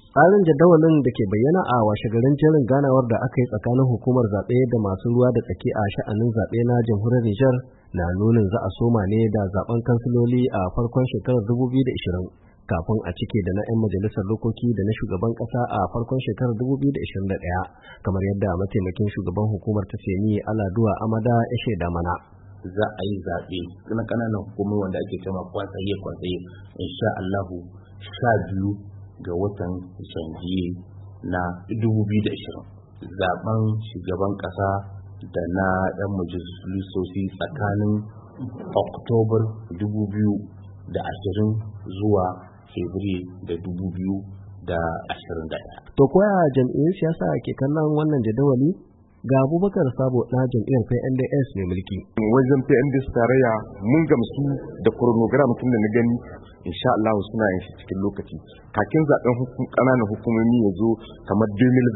Tsarin jadawalin da ke bayyana a washegarin jerin ganawar da aka yi tsakanin hukumar zaɓe da masu ruwa da tsaki a sha'anin zaɓe na jamhuriyar Nijar na nunin za a soma ne da zaɓen kansiloli a farkon shekarar 2020 kafin a cike da na 'yan majalisar dokoki da na shugaban ƙasa a farkon shekarar 2021 kamar yadda mataimakin shugaban hukumar ta Seni Aladuwa Amada ya shaida mana. Za a yi zaɓe na ƙananan hukumomi wanda ake cewa kwasaye insha Allahu 12 ga watan Janvier na 2020. Zaben shugaban ƙasa da na 'yan majalisoci tsakanin Oktobar 2020 zuwa Fabrairu da 2021. To koya jam'iyyar siyasa ke kallon wannan jadawali? Ga Abubakar Sabo na jam'iyyar PNDS mai mulki. Wajen PNDS tarayya mun gamsu da chronogram tun da na gani insha Allah suna yin shi cikin lokaci. Kakin zaben ƙananan hukumomi ya zo kamar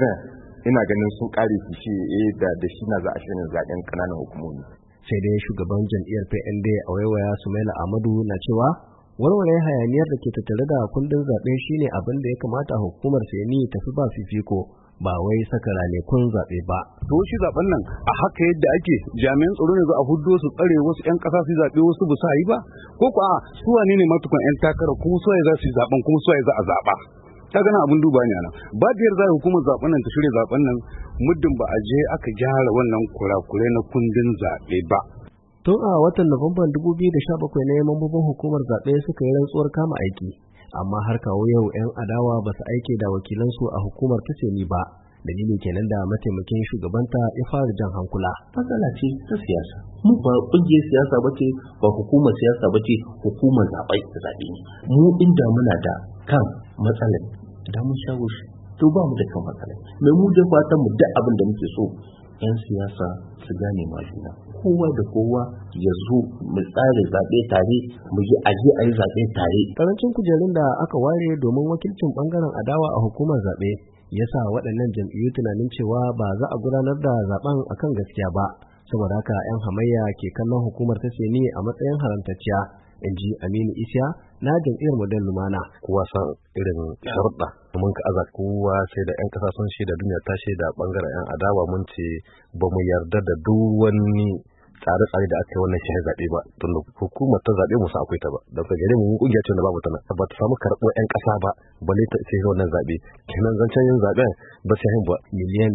2020 ina ganin sun kare shi da shi na za a shirin zaben ƙananan hukumomi. Sai dai shugaban jam'iyyar PND a waiwaya Sumaila Ahmadu na cewa warware hayaniyar da ke tattare da kundin zaɓe shine abin da ya kamata hukumar Seni tafi ba fifiko ba wai saka ranakun zaɓe ba. To shi zaɓen nan a haka yadda ake jami'an tsaro ne za a huddo su tsare wasu 'yan ƙasa su zaɓe wasu ba su yi ba ko ko a su wane ne matukan 'yan takara kuma su za su yi zaɓen kuma su za a zaɓa. Ta gana abin duba ne nan ba da yarda hukumar zaɓen nan ta shirya zaɓen nan muddin ba a je aka gyara wannan kurakurai na kundin zaɓe ba. Tun a watan Nuwamban 2017 ne mambobin hukumar zaɓe suka yi rantsuwar kama aiki, amma har kawo yau 'yan adawa ba su aike da wakilansu a hukumar ta Seni ba. Dalilin kenan da mataimakin shugabanta ya fara jan hankula. Matsala ce ta siyasa. Mu ba ƙungiyar siyasa ba ce, ba hukumar siyasa ba ce, hukumar zaɓe ne. Mu inda muna da kan matsalar da mun shawo shi. To ba mu da kan matsalar. Mai mu da fatan mu duk abin da muke so 'yan siyasa su gane ma juna. Kowa da kowa ya zo mu tsare zaɓe tare, mu yi aje a yi zaɓe tare. Karancin kujerun da aka ware domin wakilcin ɓangaren adawa a hukumar zaɓe ya sa waɗannan jam'iyyu tunanin cewa ba za a gudanar da zaɓen akan gaskiya ba. Saboda haka 'yan hamayya ke kallon hukumar ta Seni a matsayin haramtacciya, in ji Aminu Isya na jam'iyyar Model Lumana. Kowa san irin sharuɗa mun ka aza kowa sai da 'yan ƙasa sun shaida, duniya ta shaida, ɓangaren 'yan adawa mun ce ba mu yarda da duk wani tsare-tsare da aka yi wannan shi zaɓe ba, tun hukumar ta zaɓe musu akwai ta ba, da ka gare mu kungiya ce da babu tana ba ta samu karɓuwar 'yan ƙasa ba, balle ta ce wannan zaɓe kenan zancen yin zaɓen ba sai hin ba. Miliyan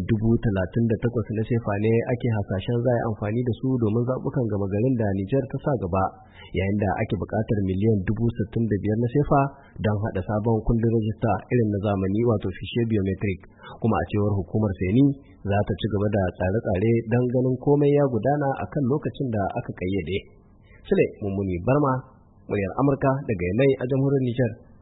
38 na sefa ne ake hasashen za a yi amfani da su domin zaɓukan gama garin da Nijar ta sa gaba, yayin da ake buƙatar miliyan 65 na sefa don haɗa sabon kundin rajista irin na zamani wato fishe biometric, kuma a cewar hukumar Seni za ta ci gaba da tsare-tsare don ganin komai ya gudana a kan lokacin da aka kayyade. Sule Mummuni Barma, muryar Amurka daga Yamai a jamhuriyar Nijar.